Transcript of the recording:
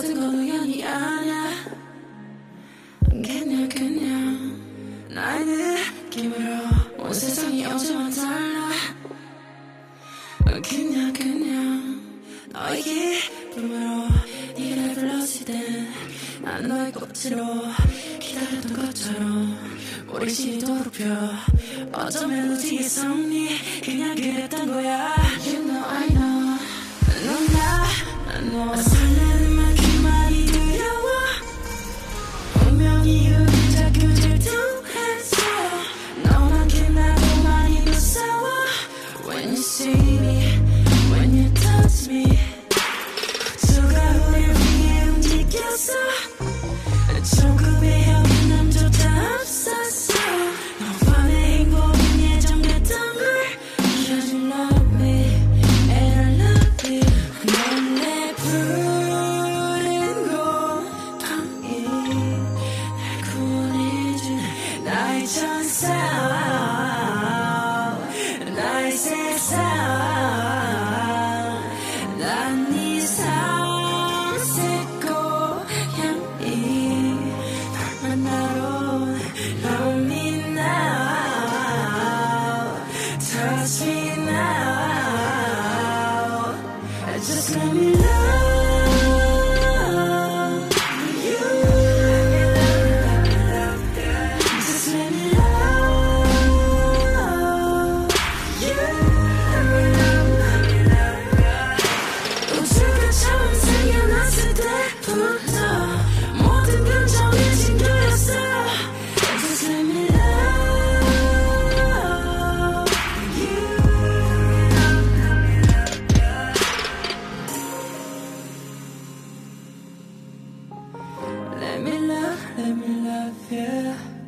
모든 건 우연이 아냐. 그냥 나의 느낌으로 온 세상이 어제와 달라. 그냥 너의 기쁨으로 네가 날 불렀을 땐 난 너의 꽃으로 기다렸던 것처럼 우리 신이 도롭혀 어떤 멜로디의 성리 그냥 그랬던 거야. You know I know 넌 나 설레는 만큼 많이 두려워. 운명이 우리 자꾸 질투했어. 너만큼 나도 많이 무서워. When you see me, when you touch me, 수가 우릴 위해 움직였어. 조금의 여운함조차 없었어. 너와 내 행복은 예정됐던 걸. Cause you love me and I love you. 넌 내 푸른 곰팡이 날 구원해준 나의 천사 나의 세상. 난 네 삼색 고양이 널 만나러 Love me now, touch me now, just let me love you. Just let me love you. 우주가 처음 생겨났을 때부터 모든 건 정해진 거였어. Just let me love you. Let me love you.